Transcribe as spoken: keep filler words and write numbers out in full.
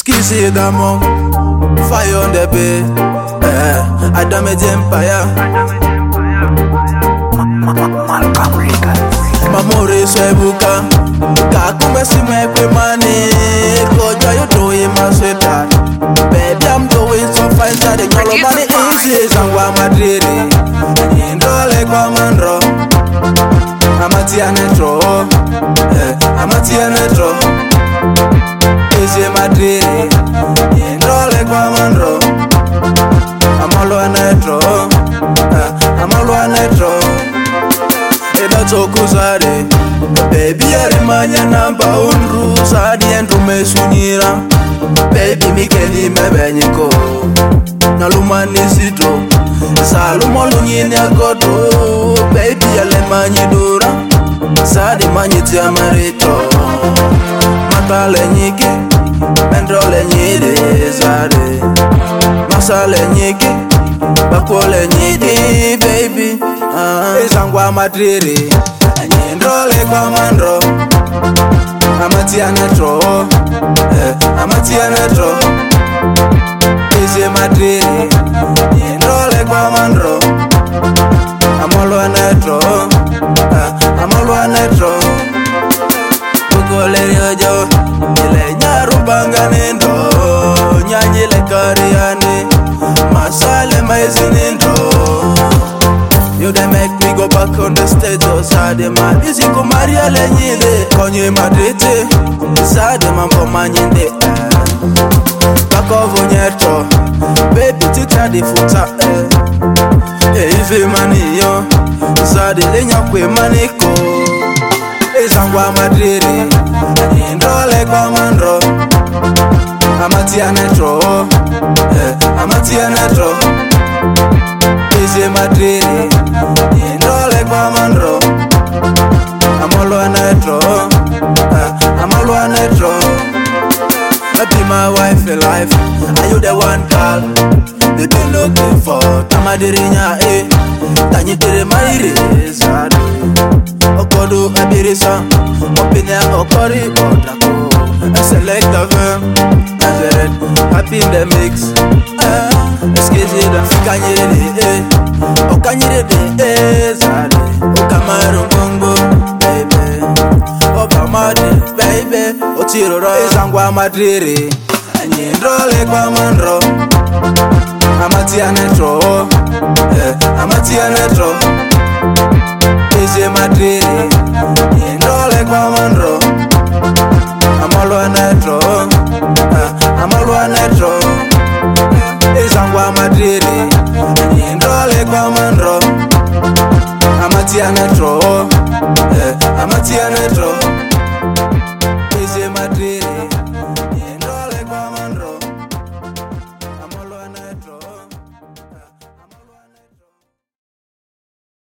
Skizzy the mom, fire on the bed. Eh, I damage empire. Mamore swebuka, kakumbe simekwe mani. Koja you doing my sweater. Baby, I'm doing so fine, so the yellow money easy. Sangwa madridi, indole kwa mandro. Amatia netro, eh, amatia netro. Easy madridi, indole kwa mandro. Amalo netro, eh, amalo netro. Kuzare baby arimanya namba unru sadi endu mesunyira baby mikeli mebenyiko nalumani sito salumo lunyini agodo baby alemanyi dura sadi manyiti amarito matale nyiki mendole nyide sadi masale nyiki bakole nyidi baby uh, Esangwa madriri Nyindole kwa mandro Amatia netro eh, Amatia netro Eze madriri Nyindole kwa mandro Amolwa netro uh, Amolwa netro Ukole yojo Ile nyarubanga nendo Nyanyile kariani Masale maizinendo You they make me go back on the stage. Oh, sade ma music ko Maria lenyinde konye madrete sade mambo manyinde back over nyeto baby tita di futa eh ife mani yo sade lenya kwe maniko Esangwa madriri indole kwa mandro amatia netro eh amatia netro Easy madriri indole kwa mandro amolo netro uh, amolo netro I be my wife in life are you the one girl they been looking for tamadirinya eh tanyitire maire sadu okodo abirisa opinya okori odako I select the them happy in the mix uh, Skizzy the kanyire eh okanyire de eh sadu okamaru bongo baby obamade baby otiroro Esangwa madriri nyindole kwa mandro amatia netro eh amatia netro Eze madriri nyindole kwa mandro amolwa netro uh, amolwa netro Esangwa madriri nyindole kwa mandro amatia netro eh amatia netro